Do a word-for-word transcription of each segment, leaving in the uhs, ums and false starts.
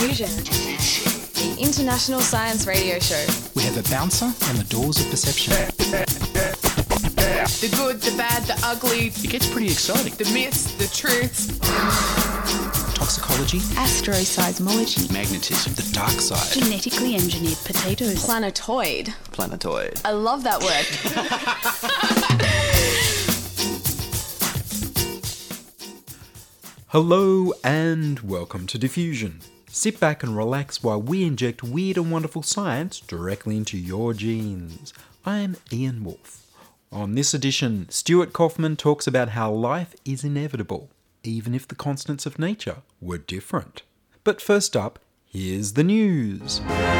Diffusion, the international science radio show. We have a bouncer on the doors of perception. The good, the bad, the ugly. It gets pretty exciting. The myths, the truths. Toxicology. Astroseismology. Magnetism. The dark side. Genetically engineered potatoes. Planetoid. Planetoid. I love that word. Hello and welcome to Diffusion. Sit back and relax while we inject weird and wonderful science directly into your genes. I'm Ian Wolfe. On this edition, Stuart Kauffman talks about how life is inevitable, even if the constants of nature were different. But first up, here's the news.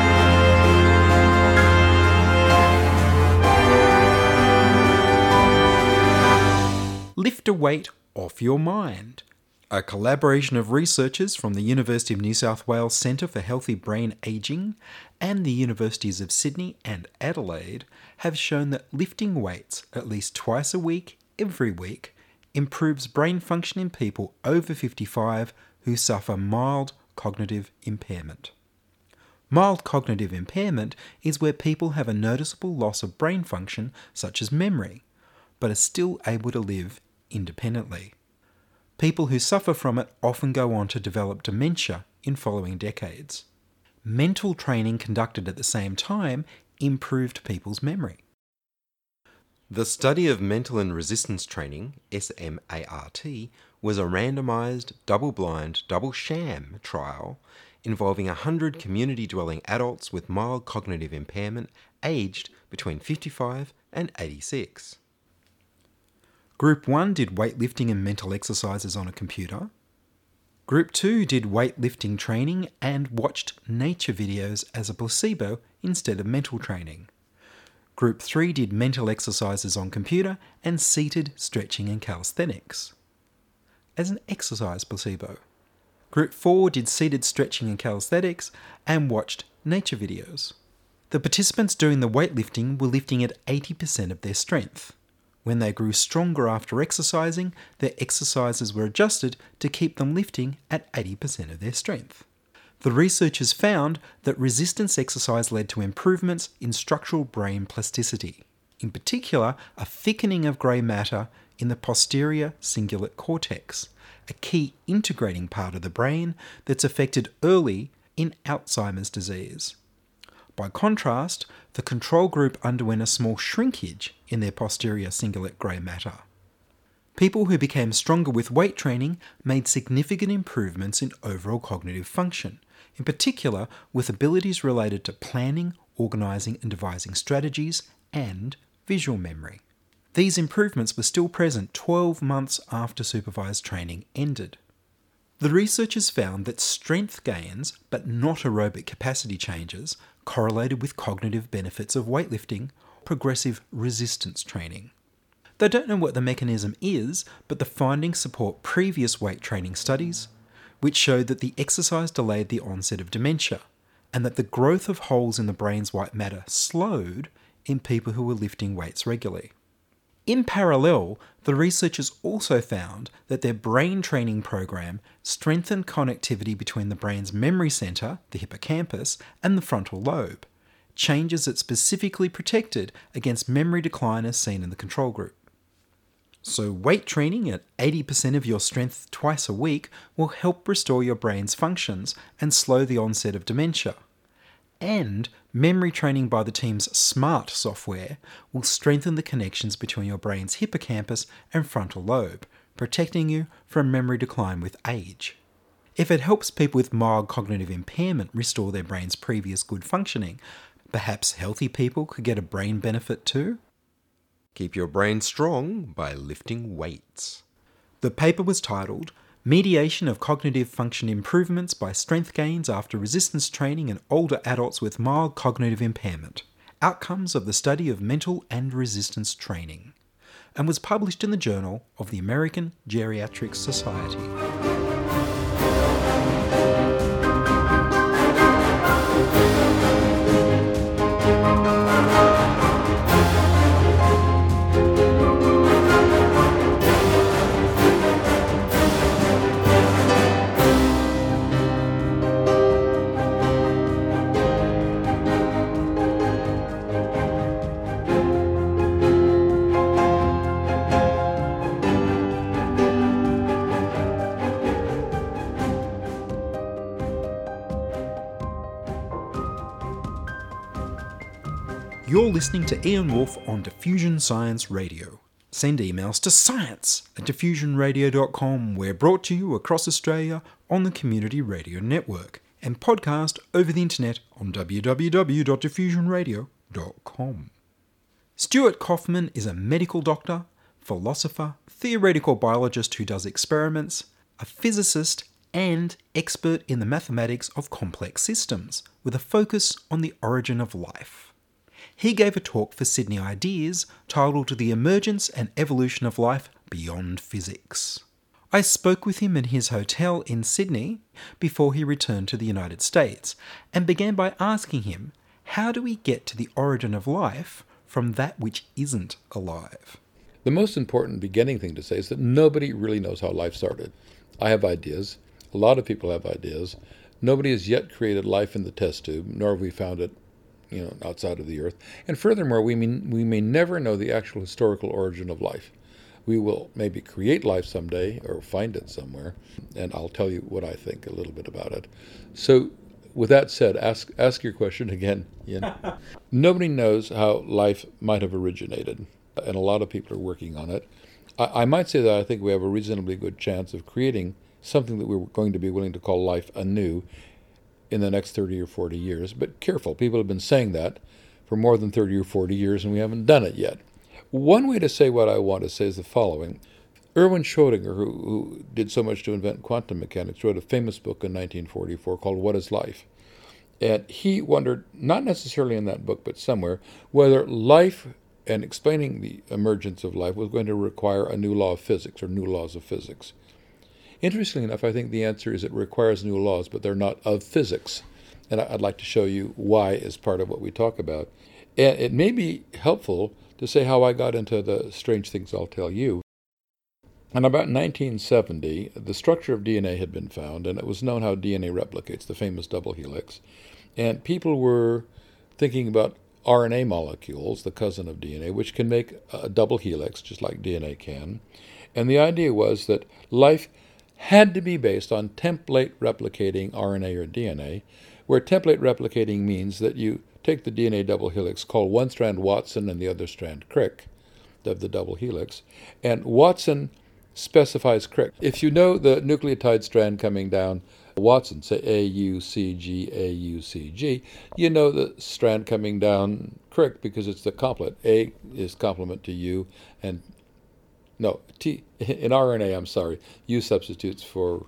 Lift a weight off your mind. A collaboration of researchers from the University of New South Wales Centre for Healthy Brain Ageing and the Universities of Sydney and Adelaide have shown that lifting weights at least twice a week, every week, improves brain function in people over fifty-five who suffer mild cognitive impairment. Mild cognitive impairment is where people have a noticeable loss of brain function, such as memory, but are still able to live independently. People who suffer from it often go on to develop dementia in following decades. Mental training conducted at the same time improved people's memory. The study of mental and resistance training, SMART, was a randomised, double-blind, double-sham trial involving one hundred community-dwelling adults with mild cognitive impairment aged between fifty-five and eighty-six. Group one did weightlifting and mental exercises on a computer. Group two did weightlifting training and watched nature videos as a placebo instead of mental training. Group three did mental exercises on computer and seated stretching and calisthenics as an exercise placebo. Group four did seated stretching and calisthenics and watched nature videos. The participants doing the weightlifting were lifting at eighty percent of their strength. When they grew stronger after exercising, their exercises were adjusted to keep them lifting at eighty percent of their strength. The researchers found that resistance exercise led to improvements in structural brain plasticity, in particular a thickening of grey matter in the posterior cingulate cortex, a key integrating part of the brain that's affected early in Alzheimer's disease. By contrast, the control group underwent a small shrinkage in their posterior cingulate grey matter. People who became stronger with weight training made significant improvements in overall cognitive function, in particular with abilities related to planning, organising and devising strategies, and visual memory. These improvements were still present twelve months after supervised training ended. The researchers found that strength gains, but not aerobic capacity changes, correlated with cognitive benefits of weightlifting, progressive resistance training. They don't know what the mechanism is, but the findings support previous weight training studies, which showed that the exercise delayed the onset of dementia, and that the growth of holes in the brain's white matter slowed in people who were lifting weights regularly. In parallel, the researchers also found that their brain training program strengthened connectivity between the brain's memory centre, the hippocampus, and the frontal lobe, changes that specifically protected against memory decline as seen in the control group. So weight training at eighty percent of your strength twice a week will help restore your brain's functions and slow the onset of dementia. And memory training by the team's SMART software will strengthen the connections between your brain's hippocampus and frontal lobe, protecting you from memory decline with age. If it helps people with mild cognitive impairment restore their brain's previous good functioning, perhaps healthy people could get a brain benefit too? Keep your brain strong by lifting weights. The paper was titled Mediation of Cognitive Function Improvements by Strength Gains After Resistance Training in Older Adults with Mild Cognitive Impairment, Outcomes of the Study of Mental and Resistance Training, and was published in the Journal of the American Geriatric Society. You're listening to Ian Wolfe on Diffusion Science Radio. Send emails to science at diffusion radio dot com. We're brought to you across Australia on the Community Radio Network and podcast over the internet on w w w dot diffusion radio dot com. Stuart Kaufman is a medical doctor, philosopher, theoretical biologist who does experiments, a physicist, and expert in the mathematics of complex systems, with a focus on the origin of life. He gave a talk for Sydney Ideas titled The Emergence and Evolution of Life Beyond Physics. I spoke with him in his hotel in Sydney before he returned to the United States and began by asking him, how do we get to the origin of life from that which isn't alive? The most important beginning thing to say is that nobody really knows how life started. I have ideas. A lot of people have ideas. Nobody has yet created life in the test tube, nor have we found it, you know, outside of the Earth. And furthermore, we may, we may never know the actual historical origin of life. We will maybe create life someday or find it somewhere, and I'll tell you what I think a little bit about it. So with that said, ask ask your question again, Ian. Nobody knows how life might have originated, and a lot of people are working on it. I, I might say that I think we have a reasonably good chance of creating something that we're going to be willing to call life anew in the next thirty or forty years. But careful, people have been saying that for more than thirty or forty years, and we haven't done it yet. One way to say what I want to say is the following. Erwin Schrödinger, who, who did so much to invent quantum mechanics, wrote a famous book in nineteen forty-four called What is Life? And he wondered, not necessarily in that book, but somewhere, whether life and explaining the emergence of life was going to require a new law of physics or new laws of physics. Interestingly enough, I think the answer is it requires new laws, but they're not of physics. And I'd like to show you why as part of what we talk about. And it may be helpful to say how I got into the strange things I'll tell you. In about nineteen seventy, the structure of D N A had been found, and it was known how D N A replicates, the famous double helix. And people were thinking about R N A molecules, the cousin of D N A, which can make a double helix, just like D N A can. And the idea was that life had to be based on template replicating R N A or D N A, where template replicating means that you take the D N A double helix, call one strand Watson and the other strand Crick of the double helix, and Watson specifies Crick. If you know the nucleotide strand coming down Watson, say A U C G, A U C G, you know the strand coming down Crick because it's the complement. A is complement to U, and no, T, in R N A, I'm sorry, U substitutes for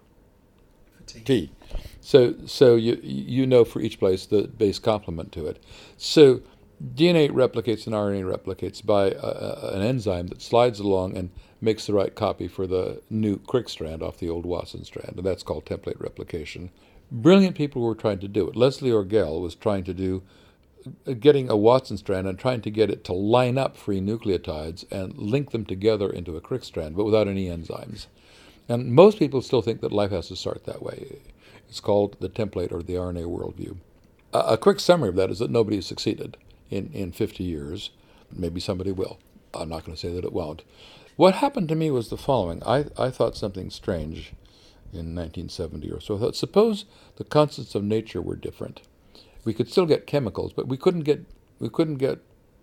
T. T. So so you you know for each place the base complement to it. So D N A replicates and R N A replicates by a, a, an enzyme that slides along and makes the right copy for the new Crick strand off the old Watson strand, and that's called template replication. Brilliant people were trying to do it. Leslie Orgel was trying to do getting a Watson strand and trying to get it to line up free nucleotides and link them together into a Crick strand, but without any enzymes. And most people still think that life has to start that way. It's called the template or the R N A worldview. A, a quick summary of that is that nobody has succeeded in, in fifty years. Maybe somebody will. I'm not going to say that it won't. What happened to me was the following. I, I thought something strange in nineteen seventy or so. I thought, suppose the constants of nature were different. We could still get chemicals, but we couldn't get we couldn't get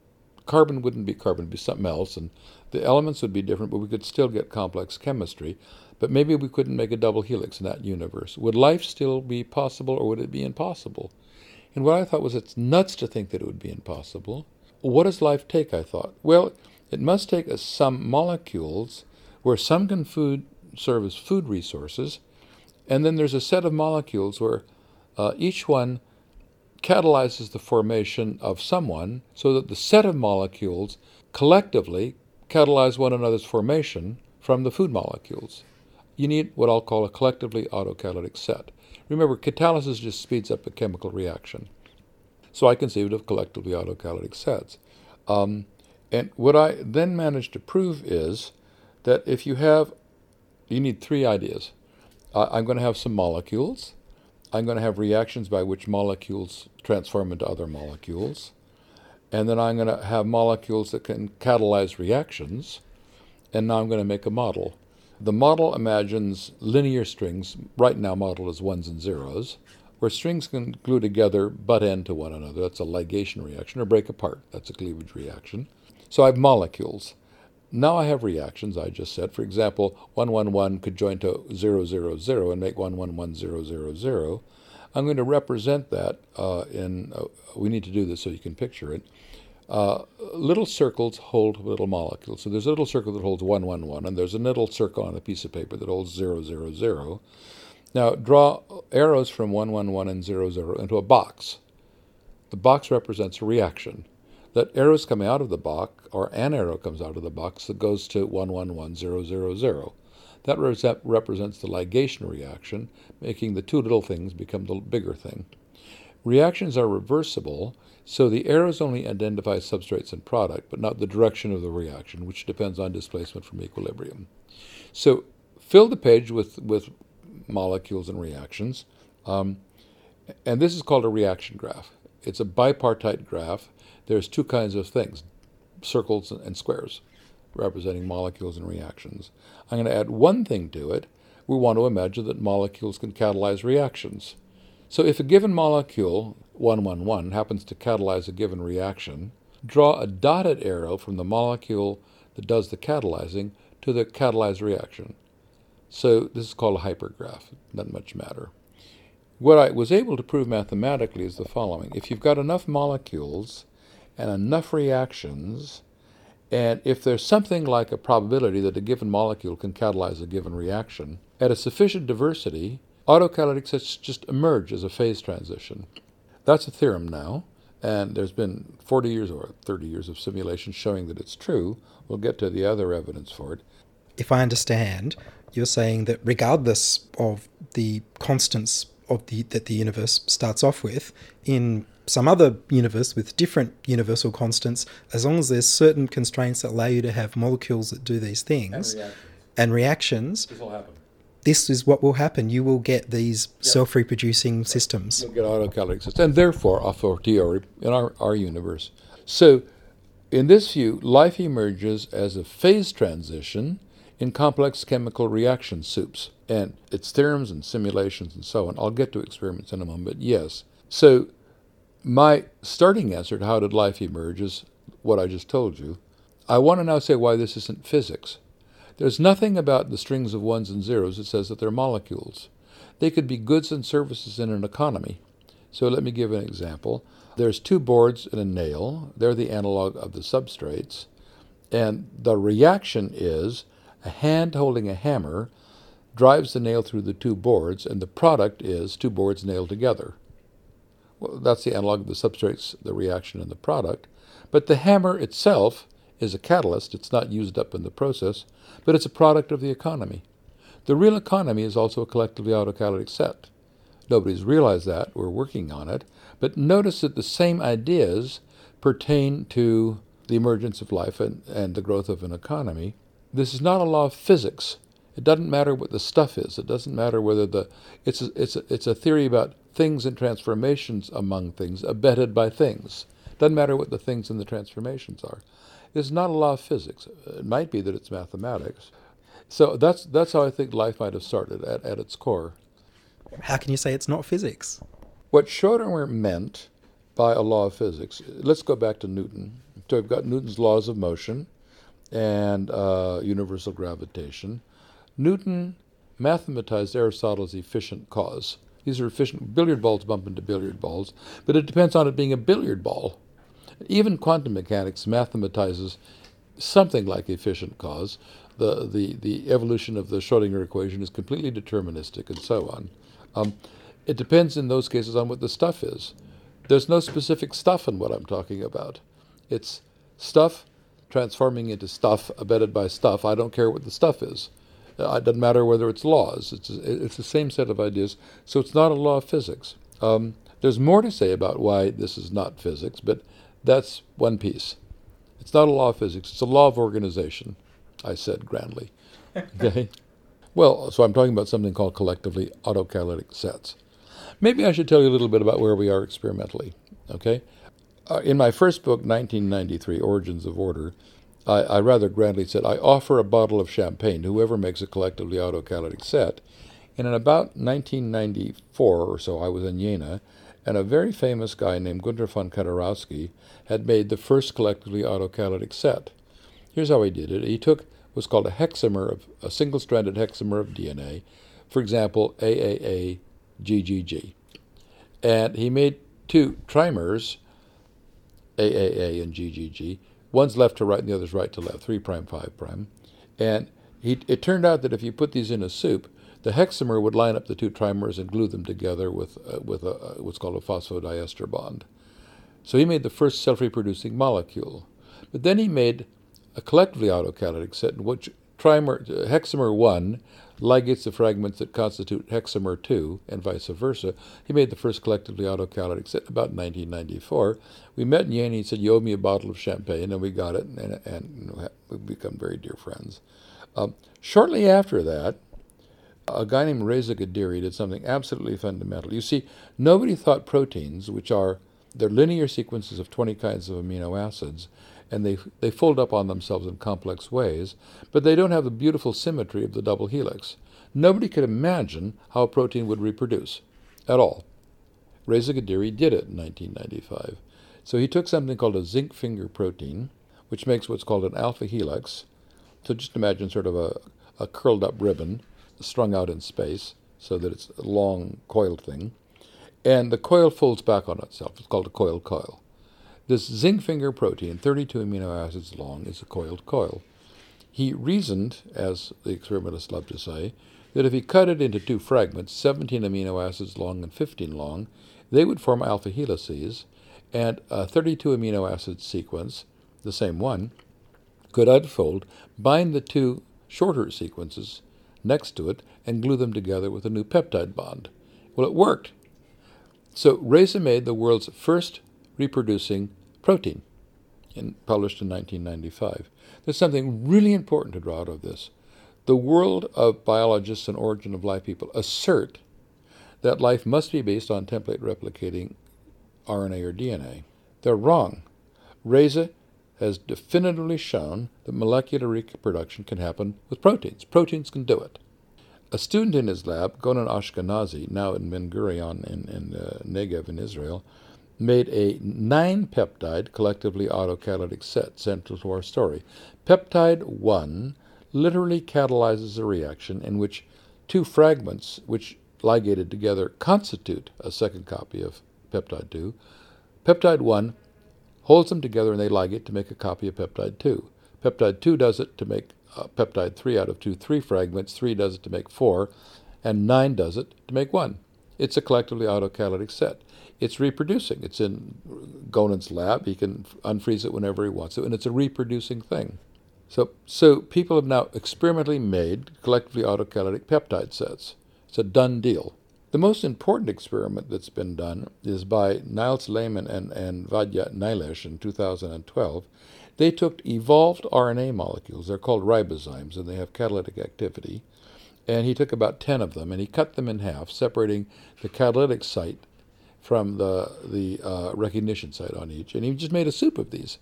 carbon wouldn't be carbon, it'd be something else, and the elements would be different, but we could still get complex chemistry. But maybe we couldn't make a double helix in that universe. Would life still be possible, or would it be impossible? And what I thought was, it's nuts to think that it would be impossible. What does life take, I thought? Well, it must take us some molecules where some can food serve as food resources, and then there's a set of molecules where uh, each one catalyzes the formation of someone so that the set of molecules collectively catalyze one another's formation from the food molecules. You need what I'll call a collectively autocatalytic set. Remember, catalysis just speeds up a chemical reaction. So I conceived of collectively autocatalytic sets. Um, and what I then managed to prove is that if you have, you need three ideas. Uh, I'm going to have some molecules. I'm going to have reactions by which molecules transform into other molecules. And then I'm going to have molecules that can catalyze reactions. And now I'm going to make a model. The model imagines linear strings, right now modeled as ones and zeros, where strings can glue together butt end to one another. That's a ligation reaction, or break apart. That's a cleavage reaction. So I have molecules. Now I have reactions, I just said. For example, one one one could join to zero zero zero and make one one one zero zero zero. I'm going to represent that uh, in, uh, we need to do this so you can picture it. Uh, little circles hold little molecules. So there's a little circle that holds one one one, and there's a little circle on a piece of paper that holds zero zero zero. Now draw arrows from one one one and zero zero into a box. The box represents a reaction. That arrows come out of the box, or an arrow comes out of the box that goes to one one one zero zero zero. That re- represents the ligation reaction, making the two little things become the bigger thing. Reactions are reversible, so the arrows only identify substrates and product, but not the direction of the reaction, which depends on displacement from equilibrium. So fill the page with, with molecules and reactions, um, and this is called a reaction graph. It's a bipartite graph. There's two kinds of things, circles and squares, representing molecules and reactions. I'm going to add one thing to it. We want to imagine that molecules can catalyze reactions. So if a given molecule, one one one, happens to catalyze a given reaction, draw a dotted arrow from the molecule that does the catalyzing to the catalyzed reaction. So this is called a hypergraph. Doesn't much matter. What I was able to prove mathematically is the following. If you've got enough molecules and enough reactions, and if there's something like a probability that a given molecule can catalyze a given reaction, at a sufficient diversity, autocatalytic sets just emerge as a phase transition. That's a theorem now, and there's been forty years or thirty years of simulation showing that it's true. We'll get to the other evidence for it. If I understand, you're saying that regardless of the constants of the that the universe starts off with, in some other universe with different universal constants, as long as there's certain constraints that allow you to have molecules that do these things And reactions. and reactions, This will happen. this is what will happen. You will get these self-reproducing systems. You'll get autocatalytic systems, and therefore a fortiori in our, our universe. So in this view, life emerges as a phase transition in complex chemical reaction soups, and its theorems and simulations and so on. I'll get to experiments in a moment, but yes. So my starting answer to how did life emerge is what I just told you. I want to now say why this isn't physics. There's nothing about the strings of ones and zeros that says that they're molecules. They could be goods and services in an economy. So let me give an example. There's two boards and a nail. They're the analog of the substrates. And the reaction is a hand holding a hammer drives the nail through the two boards, and the product is two boards nailed together. Well, that's the analog of the substrates, the reaction, and the product. But the hammer itself is a catalyst. It's not used up in the process, but it's a product of the economy. The real economy is also a collectively autocatalytic set. Nobody's realized that. We're working on it. But notice that the same ideas pertain to the emergence of life and, and the growth of an economy. This is not a law of physics. It doesn't matter what the stuff is. It doesn't matter whether the... It's a, it's a, it's a theory about things and transformations among things, abetted by things. It doesn't matter what the things and the transformations are. It's not a law of physics. It might be that it's mathematics. So that's that's how I think life might have started at, at its core. How can you say it's not physics? What Schrödinger meant by a law of physics, let's go back to Newton. So we've got Newton's laws of motion and uh, universal gravitation. Newton mathematized Aristotle's efficient cause. These are efficient. Billiard balls bump into billiard balls, but it depends on it being a billiard ball. Even quantum mechanics mathematizes something like efficient cause. The, the, the evolution of the Schrödinger equation is completely deterministic and so on. Um, it depends in those cases on what the stuff is. There's no specific stuff in what I'm talking about. It's stuff transforming into stuff abetted by stuff. I don't care what the stuff is. Uh, it doesn't matter whether it's laws. It's, it's the same set of ideas. So it's not a law of physics. Um, there's more to say about why this is not physics, but that's one piece. It's not a law of physics. It's a law of organization, I said grandly. Okay. Well, so I'm talking about something called collectively autocatalytic sets. Maybe I should tell you a little bit about where we are experimentally. Okay. Uh, in my first book, nineteen ninety-three, Origins of Order, I, I rather grandly said, I offer a bottle of champagne to whoever makes a collectively autocatalytic set And in about nineteen ninety-four or so, I was in Jena, and a very famous guy named Gunther von Kaderowski had made the first collectively autocatalytic set. Here's how he did it. He took what's called a hexamer, of a single-stranded hexamer of D N A, for example, A A A G G G. And he made two trimers, A A A and G G G. One's left to right and the other's right to left, three prime, five prime. And he, it turned out that if you put these in a soup, the hexamer would line up the two trimers and glue them together with, uh, with a, uh, what's called a phosphodiester bond. So he made the first self-reproducing molecule. But then he made a collectively autocatalytic set in which trimer, uh, hexamer one ligates the fragments that constitute hexamer two, and vice versa. He made the first collectively autocatalytic set in about nineteen ninety-four. We met in Jena. He said, "You owe me a bottle of champagne," and we got it, and, and, and you know, we've become very dear friends. Um, shortly after that, a guy named Reza Gadiri did something absolutely fundamental. You see, nobody thought proteins, which are they're linear sequences of twenty kinds of amino acids, and they they fold up on themselves in complex ways, but they don't have the beautiful symmetry of the double helix. Nobody could imagine how a protein would reproduce at all. Reza Gadiri did it in nineteen ninety-five. So he took something called a zinc finger protein, which makes what's called an alpha helix. So just imagine sort of a, a curled up ribbon strung out in space so that it's a long coiled thing. And the coil folds back on itself. It's called a coiled coil. This zinc finger protein, thirty-two amino acids long, is a coiled coil. He reasoned, as the experimentalists love to say, that if he cut it into two fragments, seventeen amino acids long and fifteen long, they would form alpha helices, and a thirty-two amino acid sequence, the same one, could unfold, bind the two shorter sequences next to it, and glue them together with a new peptide bond. Well, it worked. So Reza made the world's first reproducing protein, in, published in nineteen ninety-five. There's something really important to draw out of this. The world of biologists and origin of life people assert that life must be based on template replicating R N A or D N A. They're wrong. Reza has definitively shown that molecular reproduction can happen with proteins. Proteins can do it. A student in his lab, Gonan Ashkenazi, now in Ben Gurion in, in uh, Negev in Israel, made a nine-peptide collectively autocatalytic set central to our story. Peptide one literally catalyzes a reaction in which two fragments, which ligated together, constitute a second copy of peptide two. Peptide one holds them together and they ligate to make a copy of peptide two. Peptide two does it to make uh, peptide three out of two three fragments, three does it to make four, and nine does it to make one. It's a collectively autocatalytic set. It's reproducing. It's in Gonan's lab. He can unfreeze it whenever he wants to, and it's a reproducing thing. So, so people have now experimentally made collectively autocatalytic peptide sets. It's a done deal. The most important experiment that's been done is by Niels Lehmann and, and Vadya Nilesh in two thousand twelve. They took evolved R N A molecules, they're called ribozymes, and they have catalytic activity, and he took about ten of them, and he cut them in half, separating the catalytic site from the, the uh, recognition site on each, and he just made a soup of these.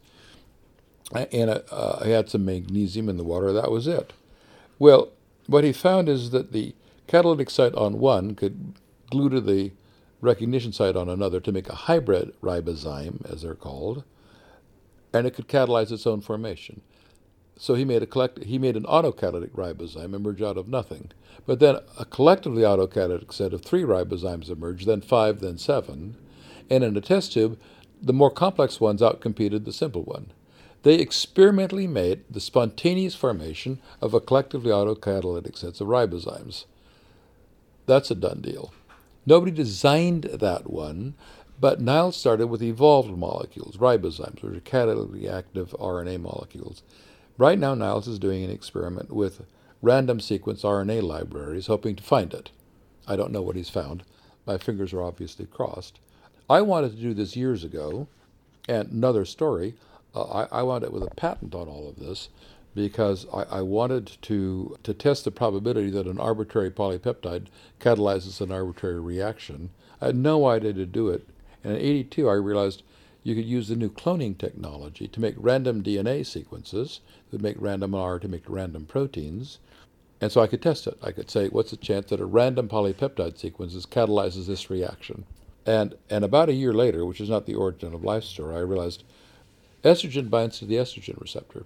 And uh, he had some magnesium in the water, that was it. Well, what he found is that the catalytic site on one could glue to the recognition site on another to make a hybrid ribozyme, as they're called, and it could catalyze its own formation. So he made a collect- he made an autocatalytic ribozyme emerge out of nothing. But then a collectively autocatalytic set of three ribozymes emerged, then five, then seven, and in a test tube, the more complex ones outcompeted the simple one. They experimentally made the spontaneous formation of a collectively autocatalytic set of ribozymes. That's a done deal. Nobody designed that one, but Niles started with evolved molecules, ribozymes, which are catalytically active R N A molecules. Right now, Niles is doing an experiment with random sequence R N A libraries, hoping to find it. I don't know what he's found. My fingers are obviously crossed. I wanted to do this years ago, and another story, uh, I, I wound up with a patent on all of this, because I, I wanted to, to test the probability that an arbitrary polypeptide catalyzes an arbitrary reaction. I had no idea to do it. And in eighty-two, I realized you could use the new cloning technology to make random D N A sequences, that would make random R to make random proteins. And so I could test it. I could say, what's the chance that a random polypeptide sequence catalyzes this reaction? And and about a year later, which is not the origin of life story, I realized estrogen binds to the estrogen receptor.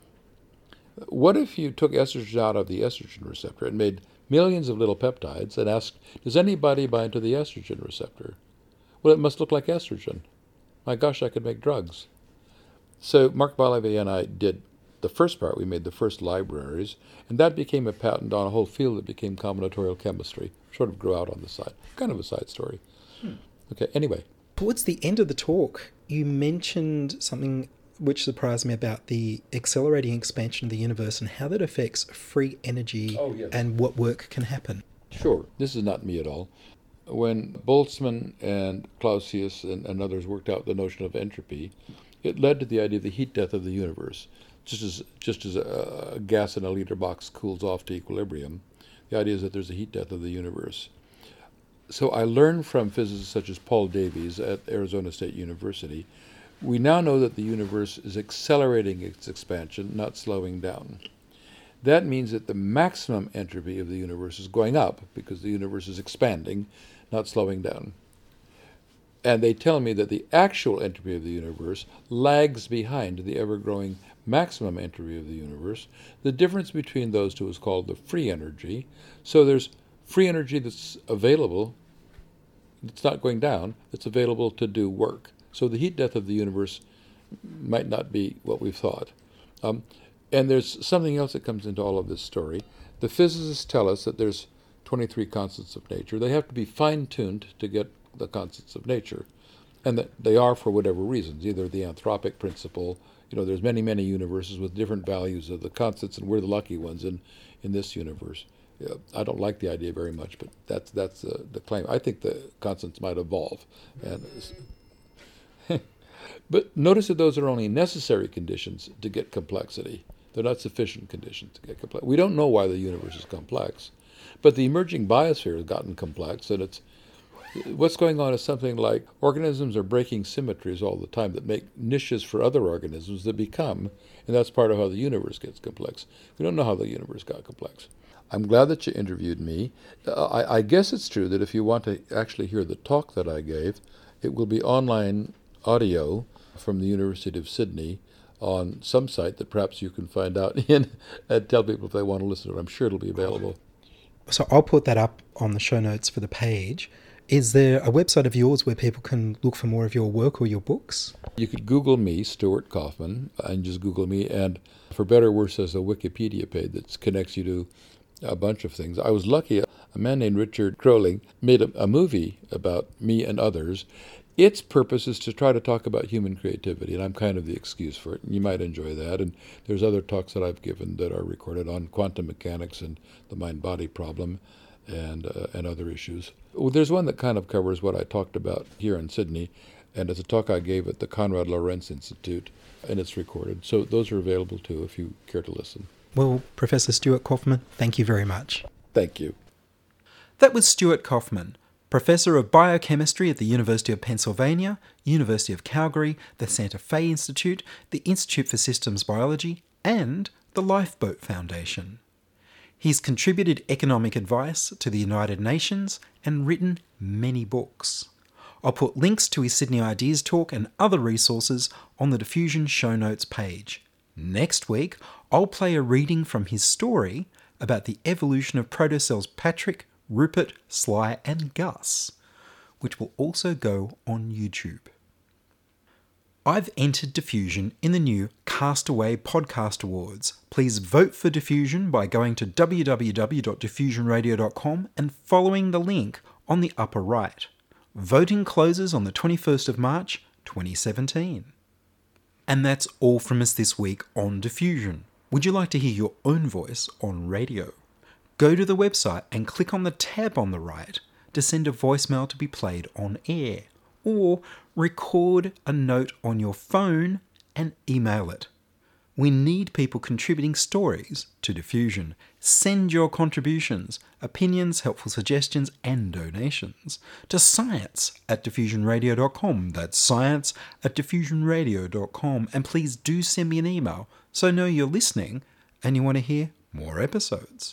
What if you took estrogen out of the estrogen receptor and made millions of little peptides and asked, does anybody bind to the estrogen receptor? Well, it must look like estrogen. My gosh, I could make drugs. So Mark Bolivier and I did the first part. We made the first libraries, and that became a patent on a whole field that became combinatorial chemistry. Sort of grew out on the side. Kind of a side story. Hmm. Okay, anyway. Towards the end of the talk, you mentioned something which surprised me about the accelerating expansion of the universe and how that affects free energy oh, yes. and what work can happen. Sure. This is not me at all. When Boltzmann and Clausius and, and others worked out the notion of entropy, it led to the idea of the heat death of the universe. Just as just as a, a gas in a liter box cools off to equilibrium, the idea is that there's a heat death of the universe. So I learned from physicists such as Paul Davies at Arizona State University. We now know that the universe is accelerating its expansion, not slowing down. That means that the maximum entropy of the universe is going up because the universe is expanding, not slowing down. And they tell me that the actual entropy of the universe lags behind the ever-growing maximum entropy of the universe. The difference between those two is called the free energy. So there's free energy that's available, it's not going down, it's available to do work. So the heat death of the universe might not be what we've thought. Um, and there's something else that comes into all of this story. The physicists tell us that there's twenty-three constants of nature. They have to be fine-tuned to get the constants of nature. And that they are for whatever reasons, either the anthropic principle, you know, there's many, many universes with different values of the constants, and we're the lucky ones in, in this universe. Yeah, I don't like the idea very much, but that's that's uh, the claim. I think the constants might evolve. and. But notice that those are only necessary conditions to get complexity. They're not sufficient conditions to get complex. We don't know why the universe is complex, but the emerging biosphere has gotten complex, and it's what's going on is something like organisms are breaking symmetries all the time that make niches for other organisms that become, and that's part of how the universe gets complex. We don't know how the universe got complex. I'm glad that you interviewed me. Uh, I, I guess it's true that if you want to actually hear the talk that I gave, it will be online audio from the University of Sydney on some site that perhaps you can find out in and tell people if they want to listen to it. I'm sure it'll be available. So I'll put that up on the show notes for the page. Is there a website of yours where people can look for more of your work or your books? You could Google me, Stuart Kauffman, and just Google me. And for better or worse, there's a Wikipedia page that connects you to a bunch of things. I was lucky. A man named Richard Kroling made a, a movie about me and others. Its purpose is to try to talk about human creativity, and I'm kind of the excuse for it. You might enjoy that. And there's other talks that I've given that are recorded on quantum mechanics and the mind-body problem and uh, and other issues. Well, there's one that kind of covers what I talked about here in Sydney, and it's a talk I gave at the Konrad Lorenz Institute, and it's recorded. So those are available too if you care to listen. Well, Professor Stuart Kauffman, thank you very much. Thank you. That was Stuart Kauffman, Professor of Biochemistry at the University of Pennsylvania, University of Calgary, the Santa Fe Institute, the Institute for Systems Biology, and the Lifeboat Foundation. He's contributed economic advice to the United Nations and written many books. I'll put links to his Sydney Ideas Talk and other resources on the Diffusion show notes page. Next week, I'll play a reading from his story about the evolution of protocells Patrick, Rupert, Sly and Gus, which will also go on YouTube. I've entered Diffusion in the new Castaway Podcast Awards. Please vote for Diffusion by going to w w w dot diffusion radio dot com and following the link on the upper right. Voting closes on the twenty-first of March, twenty seventeen. And that's all from us this week on Diffusion. Would you like to hear your own voice on radio? Go to the website and click on the tab on the right to send a voicemail to be played on air, or record a note on your phone and email it. We need people contributing stories to Diffusion. Send your contributions, opinions, helpful suggestions, and donations to science at diffusion radio dot com. That's science at diffusion radio dot com. And please do send me an email so I know you're listening and you want to hear more episodes.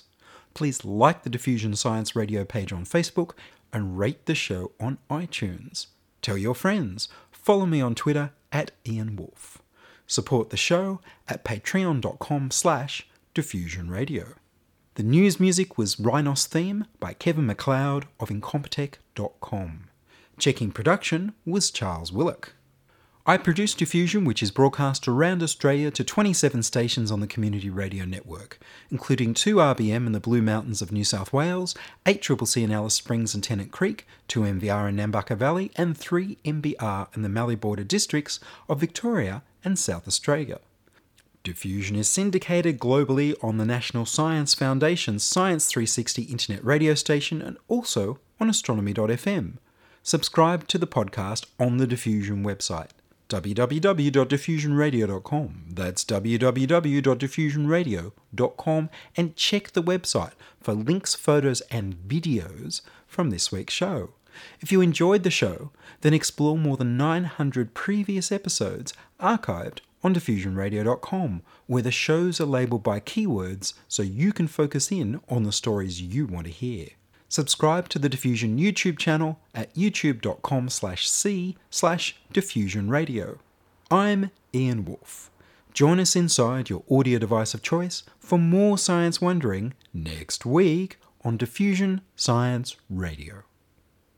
please like the Diffusion Science Radio page on Facebook and rate the show on iTunes. Tell your friends. Follow me on Twitter at Ian Wolfe. Support the show at patreon.com slash diffusion radio. The news music was Rhinos Theme by Kevin MacLeod of incompetech dot com. Checking production was Charles Willock. I produce Diffusion, which is broadcast around Australia to twenty-seven stations on the Community Radio Network, including two R B M in the Blue Mountains of New South Wales, eight C C C in Alice Springs and Tennant Creek, two M V R in Nambucca Valley, and three M B R in the Mallee Border districts of Victoria and South Australia. Diffusion is syndicated globally on the National Science Foundation's Science three sixty internet radio station and also on astronomy dot f m. Subscribe to the podcast on the Diffusion website, w w w dot diffusion radio dot com. That's w w w dot diffusion radio dot com, and check the website for links, photos, and videos from this week's show. If you enjoyed the show, then explore more than nine hundred previous episodes archived on diffusion radio dot com, where the shows are labelled by keywords so you can focus in on the stories you want to hear. Subscribe to the Diffusion YouTube channel at youtube.com slash c slash diffusion radio. I'm Ian Wolfe. Join us inside your audio device of choice for more science wondering next week on Diffusion Science Radio.